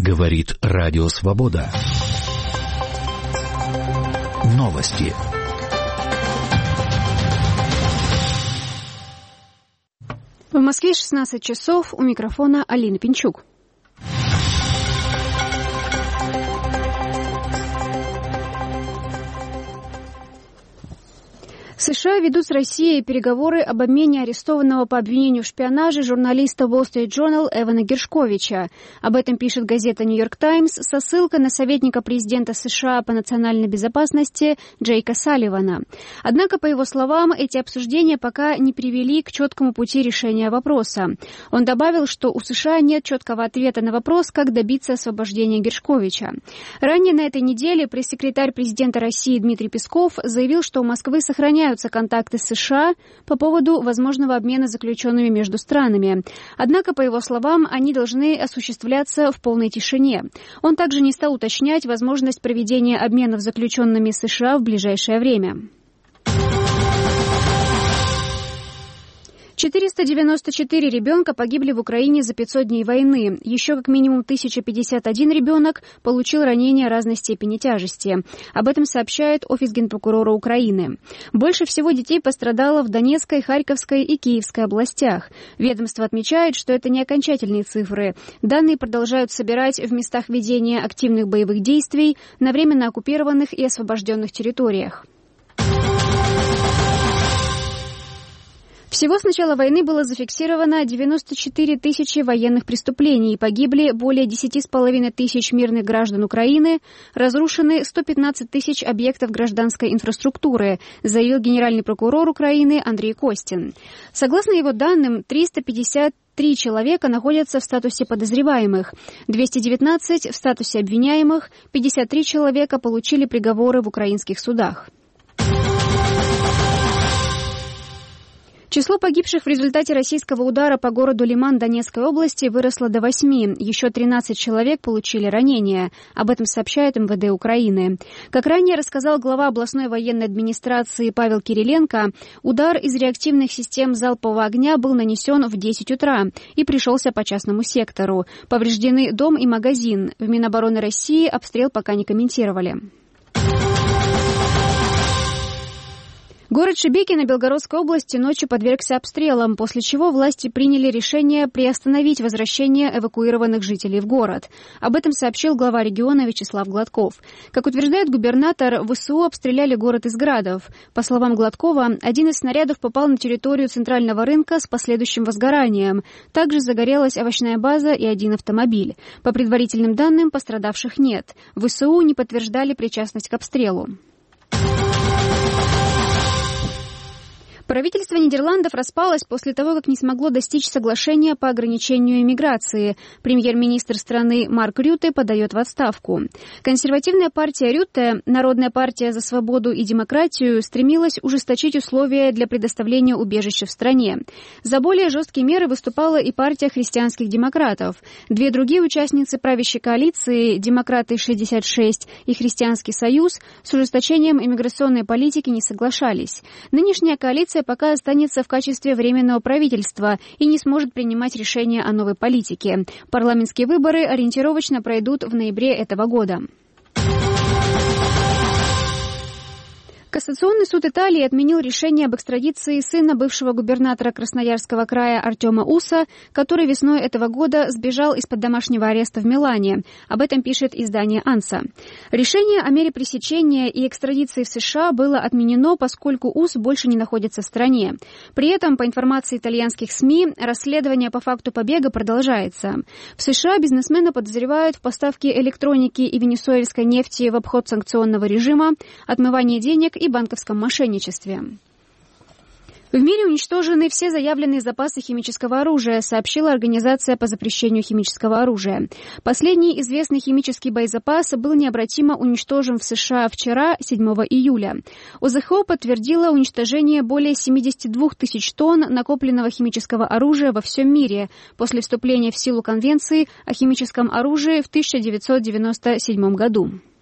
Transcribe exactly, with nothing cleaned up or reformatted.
Говорит Радио Свобода. Новости. В Москве шестнадцать часов, у микрофона Алина Пинчук. США ведут с Россией переговоры об обмене арестованного по обвинению в шпионаже журналиста Wall Street Journal Эвана Гершковича. Об этом пишет газета «Нью-Йорк Таймс» со ссылкой на советника президента США по национальной безопасности Джейка Салливана. Однако, по его словам, эти обсуждения пока не привели к четкому пути решения вопроса. Он добавил, что у США нет четкого ответа на вопрос, как добиться освобождения Гершковича. Ранее на этой неделе пресс-секретарь президента России Дмитрий Песков заявил, что у Москвы сохраняются контакты с США по поводу возможного обмена заключенными между странами. Однако, по его словам, они должны осуществляться в полной тишине. Он также не стал уточнять возможность проведения обменов заключенными США в ближайшее время. четыреста девяносто четыре ребенка погибли в Украине за пятьсот дней войны. Еще как минимум тысяча пятьдесят один ребенок получил ранения разной степени тяжести. Об этом сообщает Офис Генпрокурора Украины. Больше всего детей пострадало в Донецкой, Харьковской и Киевской областях. Ведомство отмечает, что это не окончательные цифры. Данные продолжают собирать в местах ведения активных боевых действий на временно оккупированных и освобожденных территориях. Всего с начала войны было зафиксировано девяносто четыре тысячи военных преступлений и погибли более десять с половиной тысяч мирных граждан Украины, разрушены сто пятнадцать тысяч объектов гражданской инфраструктуры, заявил генеральный прокурор Украины Андрей Костин. Согласно его данным, триста пятьдесят три человека находятся в статусе подозреваемых, двести девятнадцать в статусе обвиняемых, пятьдесят три человека получили приговоры в украинских судах. Число погибших в результате российского удара по городу Лиман Донецкой области выросло до восьми. Еще тринадцать человек получили ранения. Об этом сообщает эм вэ дэ Украины. Как ранее рассказал глава областной военной администрации Павел Кириленко, удар из реактивных систем залпового огня был нанесен в десять утра и пришелся по частному сектору. Повреждены дом и магазин. В Минобороны России обстрел пока не комментировали. Город Шебекино Белгородской области ночью подвергся обстрелам, после чего власти приняли решение приостановить возвращение эвакуированных жителей в город. Об этом сообщил глава региона Вячеслав Гладков. Как утверждает губернатор, вэ эс у обстреляли город из градов. По словам Гладкова, один из снарядов попал на территорию центрального рынка с последующим возгоранием. Также загорелась овощная база и один автомобиль. По предварительным данным, пострадавших нет. вэ эс у не подтверждали причастность к обстрелу. Правительство Нидерландов распалось после того, как не смогло достичь соглашения по ограничению иммиграции. Премьер-министр страны Марк Рютте подает в отставку. Консервативная партия Рютте, Народная партия за свободу и демократию, стремилась ужесточить условия для предоставления убежища в стране. За более жесткие меры выступала и партия христианских демократов. Две другие участницы правящей коалиции, Демократы шестьдесят шесть и Христианский союз, с ужесточением иммиграционной политики не соглашались. Нынешняя коалиция пока останется в качестве временного правительства и не сможет принимать решения о новой политике. Парламентские выборы ориентировочно пройдут в ноябре этого года. Кассационный суд Италии отменил решение об экстрадиции сына бывшего губернатора Красноярского края Артема Уса, который весной этого года сбежал из-под домашнего ареста в Милане. Об этом пишет издание «Анса». Решение о мере пресечения и экстрадиции в США было отменено, поскольку Ус больше не находится в стране. При этом, по информации итальянских СМИ, расследование по факту побега продолжается. В США бизнесмена подозревают в поставке электроники и венесуэльской нефти в обход санкционного режима, отмывании денег и банковском мошенничестве. В мире уничтожены все заявленные запасы химического оружия, сообщила Организация по запрещению химического оружия. Последний известный химический боезапас был необратимо уничтожен в США вчера, седьмого июля. о зэ ха о подтвердила уничтожение более семьдесят две тысячи тонн накопленного химического оружия во всем мире после вступления в силу Конвенции о химическом оружии в тысяча девятьсот девяносто седьмом году.